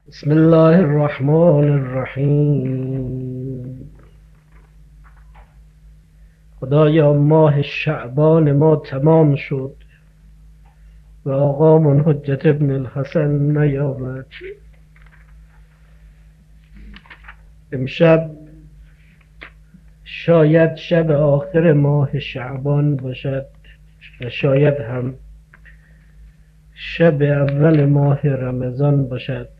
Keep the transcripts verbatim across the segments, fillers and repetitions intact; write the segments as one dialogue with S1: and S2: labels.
S1: بسم الله الرحمن الرحیم. خدایا ماه شعبان ما تمام شد و آقامون حجت ابن الحسن نیامد. امشب شاید شب آخر ماه شعبان باشد و شاید هم شب اول ماه رمضان باشد.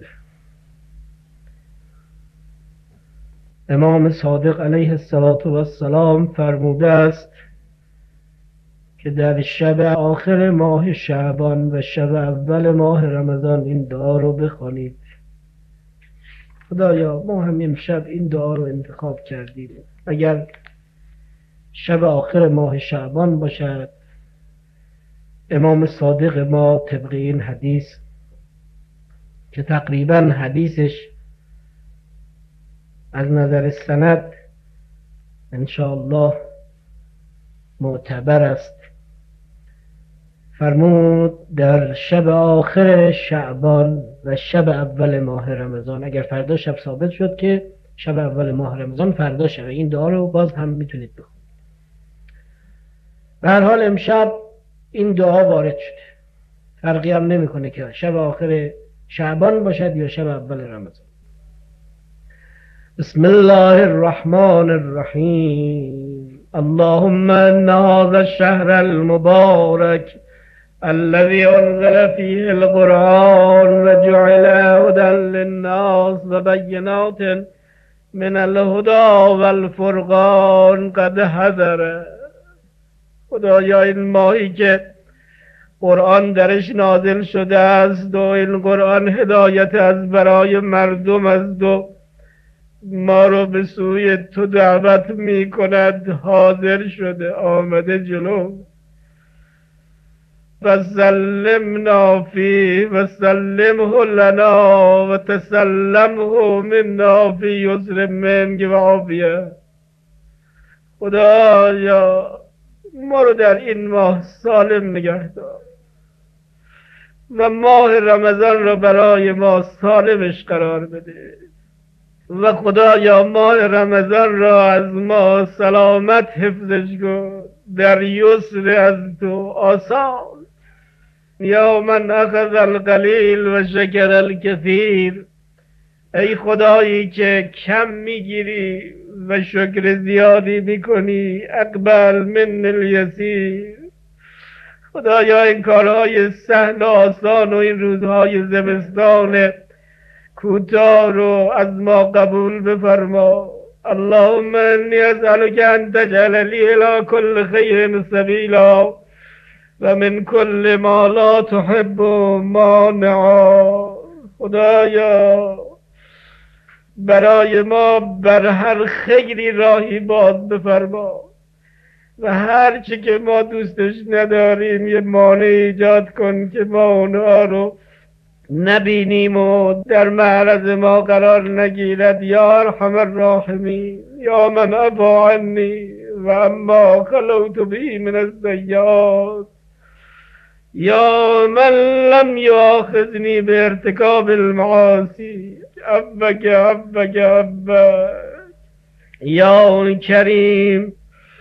S1: امام صادق علیه السلام فرموده است که در شب آخر ماه شعبان و شب اول ماه رمضان این دعا رو بخوانید. خدایا ما هم امشب این دعا رو انتخاب کردیم. اگر شب آخر ماه شعبان باشد، امام صادق ما طبق این حدیث که تقریبا حدیثش از نظر سند انشاءالله معتبر است، فرمود در شب آخر شعبان و شب اول ماه رمضان. اگر فردا شب ثابت شد که شب اول ماه رمضان فردا شب، این دعا رو باز هم میتونید بخونید. به هر حال امشب این دعا وارد شده، فرقی هم نمیکنه که شب آخر شعبان باشد یا شب اول رمضان. بسم الله الرحمن الرحیم. اللهم ان هذا الشهر المبارك الذي أنزل فيه القرآن وجعل هدى للناس وبينات من الهدى والفرقان قد حضر. خدایا این ماهی که قرآن درش نازل شده است و این قرآن هدایت از برای مردم است و ما رو به سوی تو دعوت می کند، حاضر شده، آمده جلو. وسلمنا فيه وسلمه لنا وتسلمه منا في یسر منك و عافیه. خدایا ما رو در این ماه سالم نگه دار و ماه رمضان رو برای ما سالمش قرار بده و خدایا ماه رمضان را از ما سلامت حفظش کن، در یسر از تو آسان. یا من اخذ القلیل و شکر الکثیر. ای خدایی که کم میگیری و شکر زیادی میکنی، اقبل من الیسیر. خدایا این کارهای سهل و آسان و این روزهای زمستان کوتاه رو از ما قبول بفرما. اللهم انی اسألک ان تجعل لی الی کل خیر سبیلا و من کل ما لا تحب مانعا. خدایا برای ما بر هر خیری راهی باز بفرما و هر چی که ما دوستش نداریم یه مانع ایجاد کن که ما اونها رو نبینیم و در معرض ما قرار نگیرد. یا ارحم الراحمین، یا من عفا عنی و اما خلوت بی من السیئات، یا من لم یؤاخذنی بارتکاب المعاصی، عفوک عفوک عفوک. یا کریم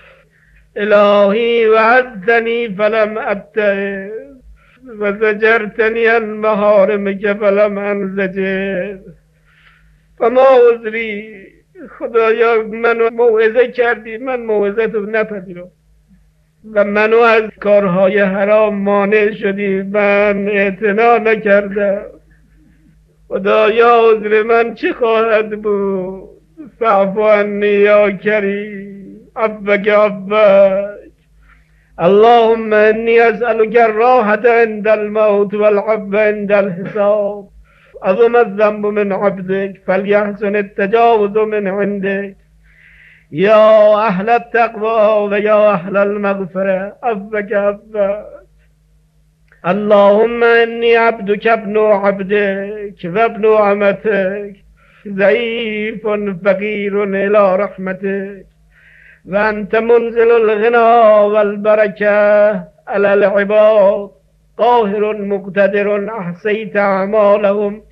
S1: الهی وعدتنی فلم ابتعد و زجرتنی عن محارمک فلم انزجر فما عذری. خدایا منو موعظه کردی، من موعظه تو نپذیرم و منو از کارهای حرام مانع شدی، من اعتنا نکردم. خدایا عذر من چه خواهد بود؟ فاعف عنی یا کریم، عفوک عفوک. اللهم انی اسألک الراحة عند الموت والعفو عند الحساب. عظم الذنب من عبدك فليحسن التجاوز من عندك. یا اهل التقوى و یا اهل المغفرة، عفوک عفوک. اللهم انی عبدك ابن عبدك و ابن امتك ضعیف فقیر الى رحمتك و انت منزل الغنا والبرکه علی العباد، قاهر مقتدر احصیت اعمالهم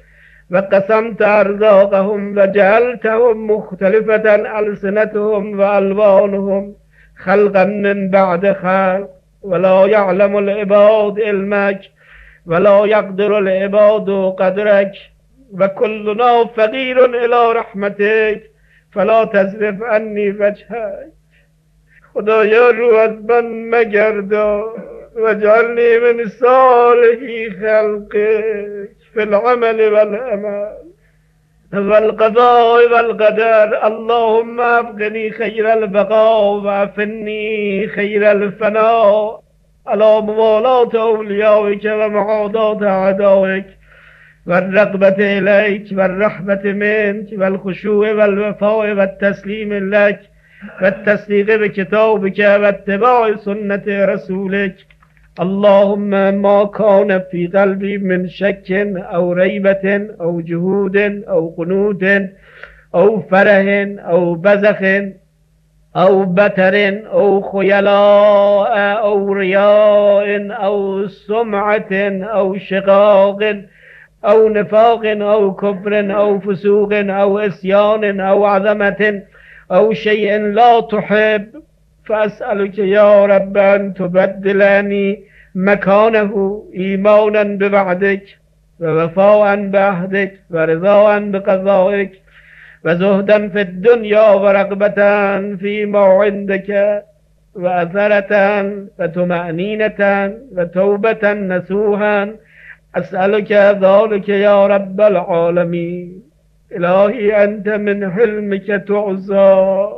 S1: وقسمت أرزاقهم وجعلتهم مختلفة ألسنتهم وألوانهم خلقا من بعد خلق، ولا يعلم العباد علمك ولا يقدر العباد قدرك، وكلنا فقير إلى رحمتك فلا تصرف عني وجهك. خدایا رو از من مگردان واجعلنی من صالحی خلقك في العمل والعمل والقضاء والقدر. اللهم ابقني خير البقاء وافني خير الفناء على موالاة أوليائك ومعاداة أعدائك والرغبة إليك والرحمة منك والخشوع والوفاء والتسليم لك والتصديق بكتابك واتباع سنة رسولك. اللهم ما كان في قلبي من شك أو ريبة أو جهود أو قنوط أو فرح أو بزخ أو بتر أو خيلاء أو رياء أو سمعة أو شقاق أو نفاق أو كفر أو فسوق أو عصيان أو عظمة أو شيء لا تحب، فأسألك يا رب أن تبدلني مكانه إيمانا بوعدك ووفاء بعهدك ورضاء بقضائك وزهدا في الدنيا ورغبة فيما عندك وأثرة وطمأنينة وتوبة نسوها. أسألك ذلك يا رب العالمين. الهی انت من حلمك تعزا.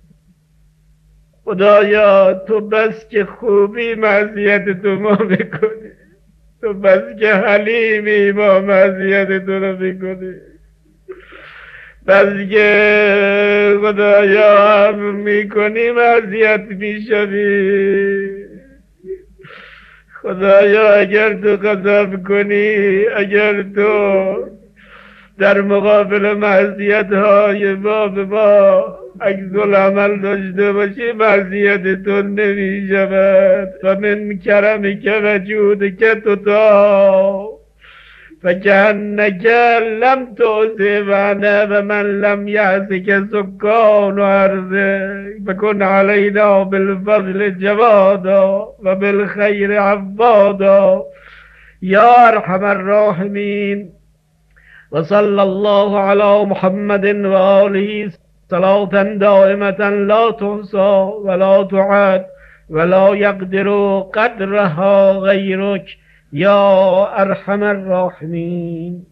S1: خدایا تو بس که خوبی معصیت تو ما بکنی، تو بس که حلیمی ما معصیت تو رو بکنی، بس که خدایا هم میکنی معصیت میشوی. خدایا اگر تو غضب کنی، اگر تو در مقابل معصیت های ما به ما عکس العمل داشته باشی، معصیت تو نمی شود. و من کرمک و جودک تطاع فکأنک لم تعصبنا و من لم یعصک سکان ارضک فکن علینا بالفضل جوادا و بالخیر عوادا یا ارحم الراحمین. وصلى الله على محمد وآله صلاة دائمة لا تحصى ولا تعد ولا يقدر قدرها غيرك يا أرحم الراحمين.